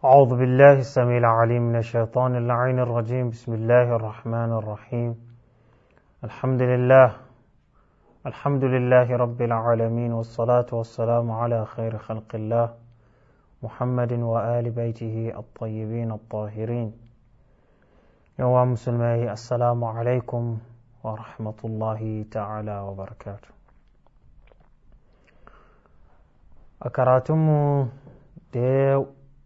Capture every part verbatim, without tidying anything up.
أعوذ بالله السميع العليم من الشيطان اللعين الرجيم. بسم الله الرحمن الرحيم. الحمد لله الحمد لله رب العالمين، والصلاة والسلام على خير خلق الله محمد وآل بيته الطيبين الطاهرين. يا مسلمي، السلام عليكم ورحمة الله تعالى وبركاته. أكراتم ديو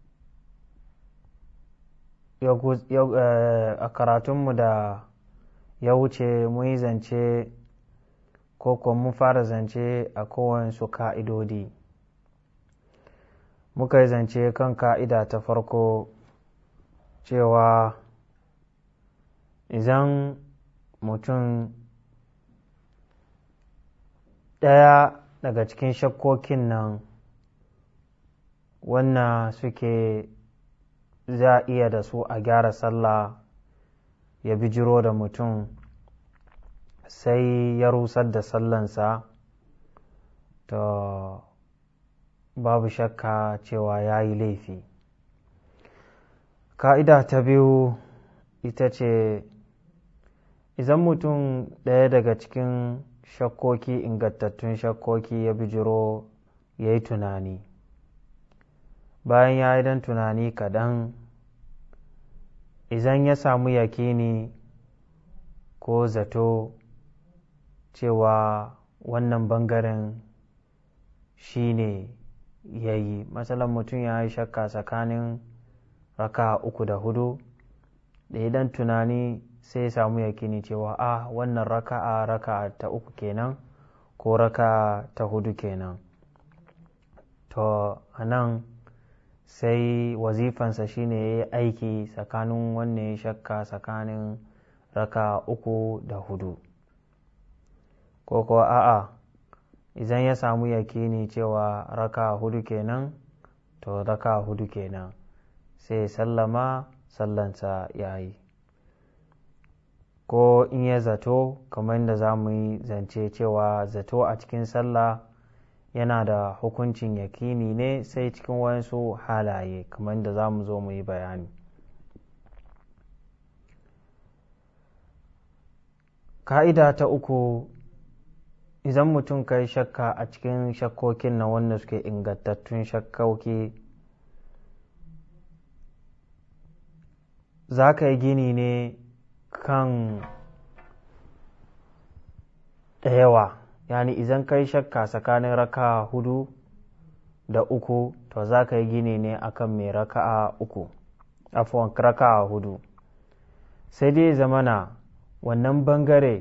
a karatunmu da ya wuce mun yi zance ko kuma mun fara zance a kowansu ka'idodi. Muka yi zance kan ka'ida ta farko cewa idan mutum ɗaya daga cikin shakkokin nan wannan suke za a iya da su a gyara sallah ya bijiro da mutum sai ya rusar da sallansa, to babu shakka cewa ya yi laifi. Ka'ida ta biyu ita ce idan mutum ɗaya daga cikin shakkoki ingantattun shakkoki ya bijiro ya yi tunani, bayan ya yi dan tunani kaɗan, idan ya samu yakini ko zato cewa wannan bangaren shi ne ya yi, matsalan mutum ya yi shakka tsakanin raka uku da hudu, da idan tunani sai ya samu yakini cewa a wannan raka'a raka'a ta uku kenan ko raka'a ta hudu kenan, to anan sai wazifansa shine ya yi aiki tsakanin wanne ya shakka tsakanin raka uku da hudu, ko kuwa a'a idan ya samu yakini cewa raka hudu kenan to raka hudu kenan, sai sallama sallansa ya yi. Ko in ya zato, kamar yadda za mu yi zance cewa zato a cikin sallah yana da hukuncin yakini ne sai cikin wayansu halaye, kamar da za mu zo mu yi bayani. Ka'ida ta uku, idan mutum kai shakka a cikin shakkokin na wanda suke ingantattun shakkoki, za ka yi gini ne kan da yawa. Yani idan kai shakka tsakanin raka'a hudu da uku, to za ka yi gini ne akan mai raka'a uku, afuwan raka'a hudu. Sai dai zamana wannan bangare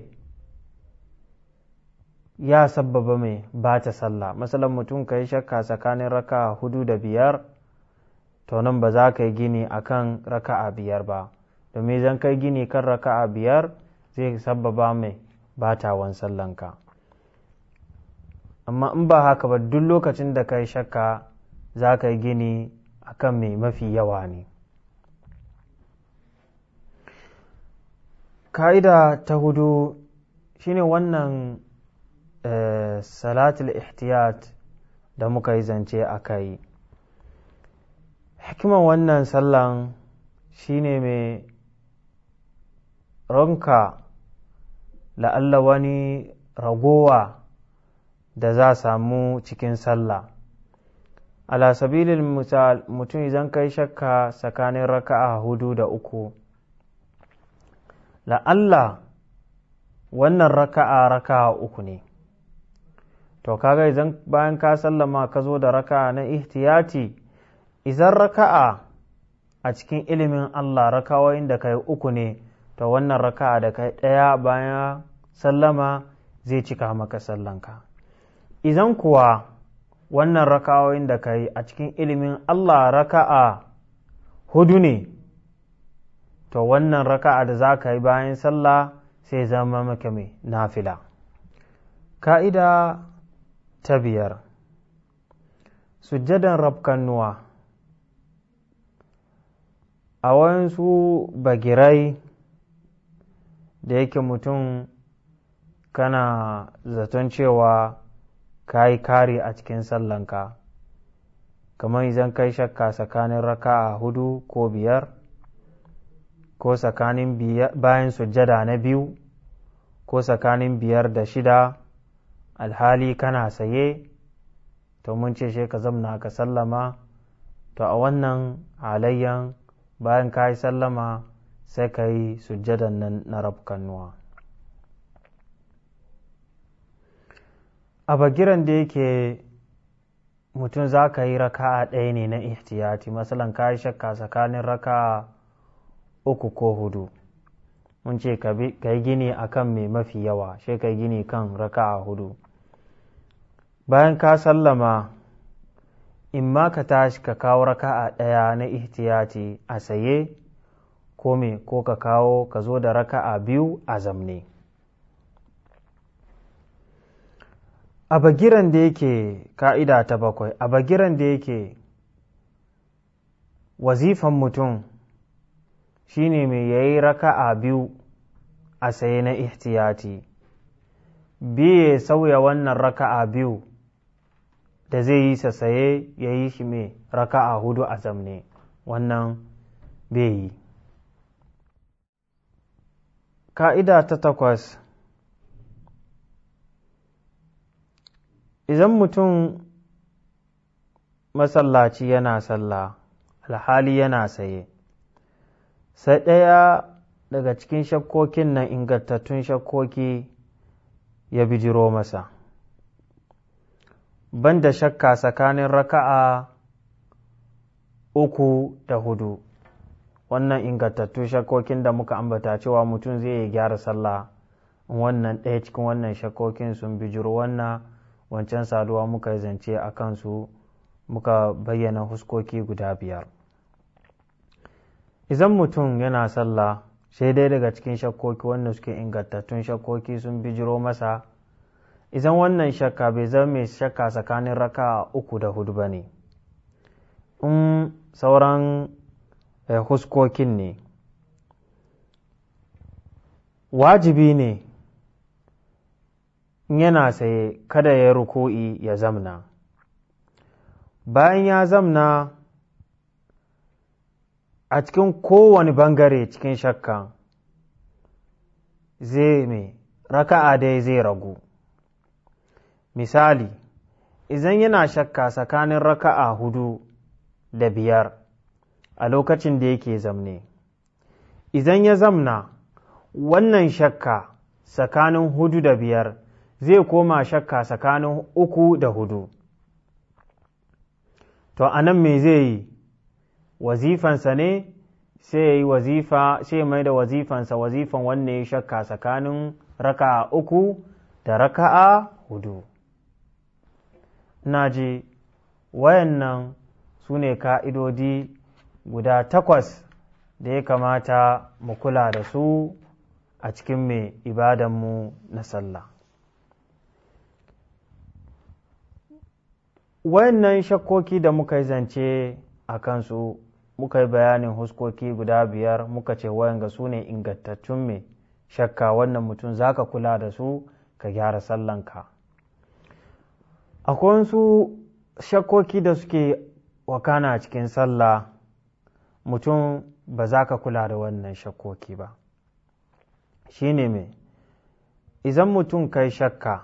ya sabbaba mai ba ta sallah. Masalan mutum ka yi shakka tsakanin raka'a hudu da biyar, to nan ba za ka yi gini akan raka'a biyar ba, domin idan kai gini kan raka'a biyar zai sabbaba mai batawan sallanka. Amma in ba haka ba, duk lokacin da ka yi shakka za ka yi gini a kan mai mafi yawa ne. Ka'ida ta hudu shine wannan eh, salatul ihtiyat da muka yi zance a kai. Hikiman wannan sallan shine mai ranka la'alla wani ragowa da za samu cikin sallah. Ala sabilil misal, mutum idan kai shakka tsakanin raka'a hudu da uku, la'alla wannan raka'a raka'a uku ne, to kaga idan bayan ka sallama ka zo da raka'a na ihtiyati, idan raka'a a cikin ilimin Allah rakawoyin da kai uku ne, to wannan raka'a da kai ɗaya bayan sallama zai cika maka sallanka. Idan kuwa wannan raka'o'in da ka yi a cikin ilimin Allah raka'a hudu ne, to wannan raka'a da za ka yi bayan sallah sai zama maka mai nafila. Ka'ida ta biyar, sujjadan rabkannuwa. A wayansu bagirai da yake mutum kana zaton cewa ka yi kari a cikin sallanka, kamar idan kai shakka tsakanin raka'a hudu ko biyar ko tsakanin bayan sujjada na biyu ko tsakanin biyar da shida alhali kana saye, to mun ce shi ka zamna ka sallama. To a wannan halayyan bayan ka yi sallama sai ka yi sujjadan nan na rabkannuwa. A bagiran da yake mutum za ka yi raka'a ɗaya ne na ihtiyati, masalan ka yi shakka tsakanin raka'a uku ko hudu, mun ce ka yi gini a kan mai mafi yawa, sai ka yi gini kan raka'a hudu. Bayan ka sallama, in ma ka tashi ka kawo raka'a ɗaya na ihtiyati a saye, ko me ko ka kawo ka zo da raka'a biyu a zamne. A bagiran da yake ka'ida ta bakwai, a bagiran da yake wazifan mutum shi ne mai yayi raka'a biyu a saye na ihtiyati, biye sauya wannan raka'a biyu da zai yi sa saye ya yi shi mai raka'a hudu a zamne, wannan bai yi. Ka'ida ta takwas, idan mutum masallaci yana sallah alhali yana saye, sai ɗaya daga cikin shakkokin nan ingantattun shakkoki ya bijiro masa, banda shakka tsakanin raka'a uku da hudu, wannan ingantattun shakkokin da muka ambata cewa mutum zai gyara sallah, wannan ɗaya cikin wannan shakkokin sun bijiro, wannan wancan saduwa muka yi zance a kansu, muka bayyana huskoki guda biyar. Idan mutum yana sallah sai dai daga cikin shakkoki wanda suke ingantattun shakkoki sun bijiro masa, idan wannan shakka bai zama mai shakka tsakanin raka uku da hudu ba ne, in sauran huskokin ne, wajibi ne yana saye kada ya ruku'i ya zamna. Bayan ya zamna a cikin kowane bangare cikin shakka zai mai raka'a dai zai ragu. Misali, idan yana shakka tsakanin raka'a hudu da biyar a lokacin da yake zamne, idan ya zamna wannan shakka tsakanin hudu da biyar zai koma shakka tsakanin uku da hudu. To a nan me zai yi? Wazifansa ne sai ya yi wazifa, sai mai da wazifansa wazifan wanne ya shakka tsakanin raka'a uku da raka'a hudu. Ina ji wayannan su ne ka'idodi guda takwas da ya kamata mu kula da su a cikin mai ibadanmu na sallah. Wayannan shakkoki da muka yi zance a kansu, muka yi bayanin huskoki guda biyar, muka ce wayanga su ne ingantattun mai shakka, wannan mutum za ka kula da su ka gyara sallanka. Akwai wasu shakkoki da suke wakana a cikin sallah, mutum ba za ka kula da wannan shakkoki ba. Shi ne mai, idan mutum kai shakka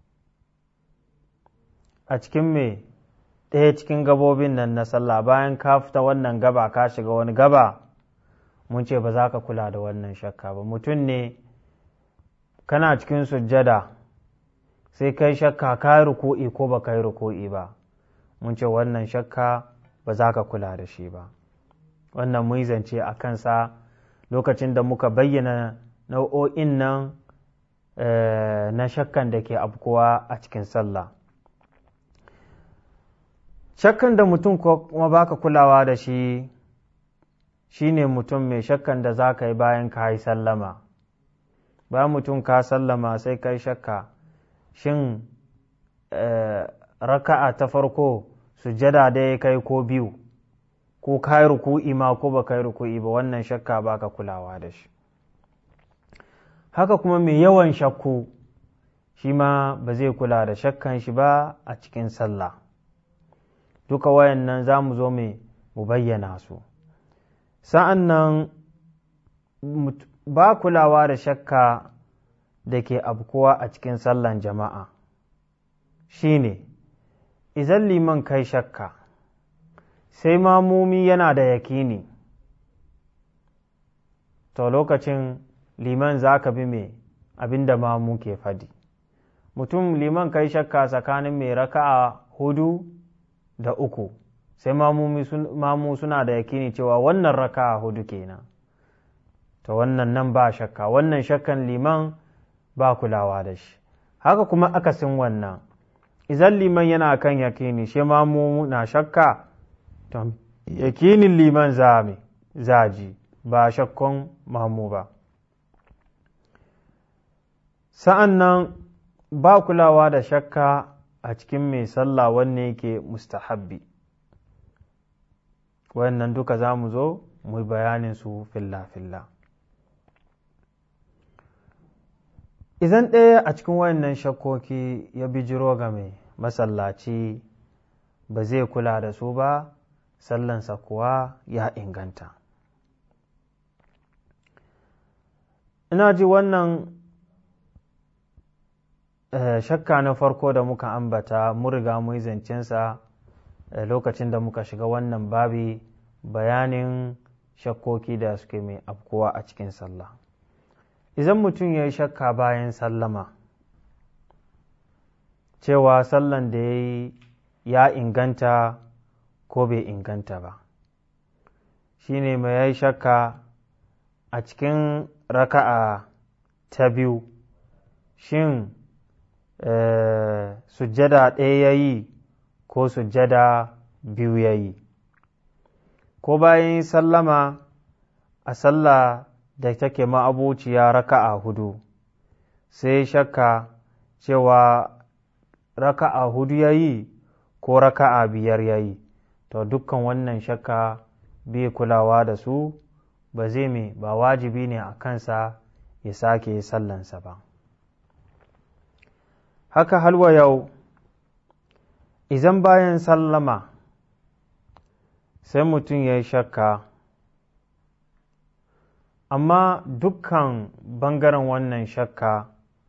a cikin mai ɗaya cikin gabobin nan na sallah, bayan ka fita wannan gaba ka shiga wani gaba, mun ce ba za ka kula da wannan shakka ba. Mutum ne kana cikin sujjada sai kai shakka ka yi ruku'i ko ba ka yi ruku'i ba, mun ce wannan shakka ba za ka kula da shi ba. Wannan mun zance a kansa lokacin da muka bayyana nau'o'in nan na shakkan da ke afkuwa a cikin sallah. Shakkan da mutum kuma baka kulawa da shi shi ne mutum mai shakkan da za ka yi bayan ka yi sallama. Bayan mutum ka sallama sai ka yi shakka, shin raka'a ta farko sujjada da ya kai ko biyu, ko ka yi ruku'i ma ko ba ka yi ruku'i ba, wannan shakka baka kulawa da shi. Haka kuma mai yawan shakku shi ma ba zai kula da shakkan shi ba a cikin sallah, duka wayannan za mu zo mu bayyana su. Sa'an nan ba kulawa da shakka da ke abkuwa a cikin sallan jama'a shi ne, idan liman kai shakka sai mamumi yana da yakini, to lokacin liman za ka bi mai abin da mamu ke fadi. Mutum liman kai shakka tsakanin mai raka'a hudu da uku, sai mamu suna da yakini cewa wannan raka'a hudu kenan, to wannan nan ba shakka, wannan shakkan liman ba kulawa da shi. Haka kuma akasin wannan, idan liman yana kan yakini shi mamu na shakka, to yakinin liman za ji ba shakkon mamu ba. Sa'an nan ba kulawa da shakka a cikin mai sallah wanne yake mustahabbi, wannan duka za mu zo mu bayanin su filla-filla. Idan ɗaya a cikin wayannan shakkoki ya bijiro ga mai masallaci ba zai kula da su ba, sallansa kuwa ya inganta. Ina ji wannan shakka na farko da muka ambata mun riga mu yi zancensa lokacin da muka shiga wannan babi, bayanin shakkoki da suke mai afkuwa a cikin sallah. Idan mutum ya yi shakka bayan sallama cewa sallan da ya yi ya inganta ko bai inganta ba, shi ne mai ya yi shakka a cikin raka'a ta biyu, shin sujjada ɗaya ya yi ko sujjada biyu ya yi, ko bayan sallama a sallah da take ma'abuciya raka'a hudu sai shakka cewa raka'a hudu ya yi ko raka'a biyar ya yi, to dukkan wannan shakka bai kulawa da su, ba zai mai ba wajibi ne a kansa ya sake sallansa ba. Haka halwa yau, idan bayan sallama sai mutum ya yi shakka, amma dukkan bangaren wannan shakka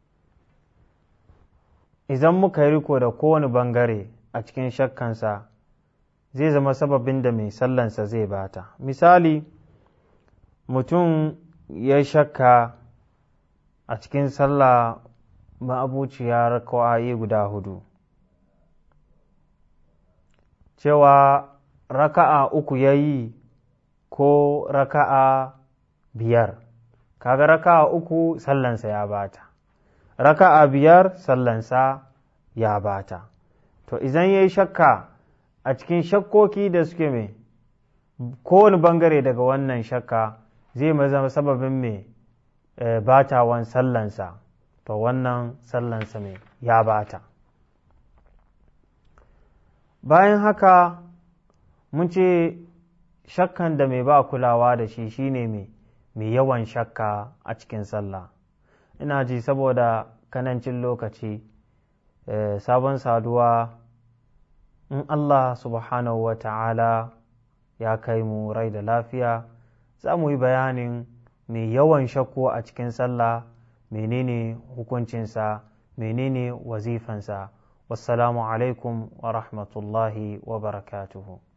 idan muka yi riko da kowane bangare a cikin shakkansa zai zama sababin da mai sallansa zai bata. Misali, mutum ya shakka a cikin sallah ma'abuciya raka'o'i guda hudu cewa raka'a uku ya yi ko raka'a biyar, kaga raka'a uku sallansa ya bata, raka'a biyar sallansa ya bata. To idan ya yi shakka a cikin shakkoki da suke mai kowane bangare daga wannan shakka zai zama sababin mai batawan sallansa, to wannan sallansa mai ya bata. Bayan haka mun ce shakkan da mai ba kulawa da shi shine mai mai yawan shakka a cikin sallah. Ina ji saboda kanancin lokaci sabon saduwa in Allah subhanahu wa ta'ala ya kai mu rai da lafiya za mu yi bayanin mai yawan shakku a cikin sallah, menene hukuncinsa, menene wazifansa. Wassalamu alaikum wa rahmatullahi wa barakatuhu.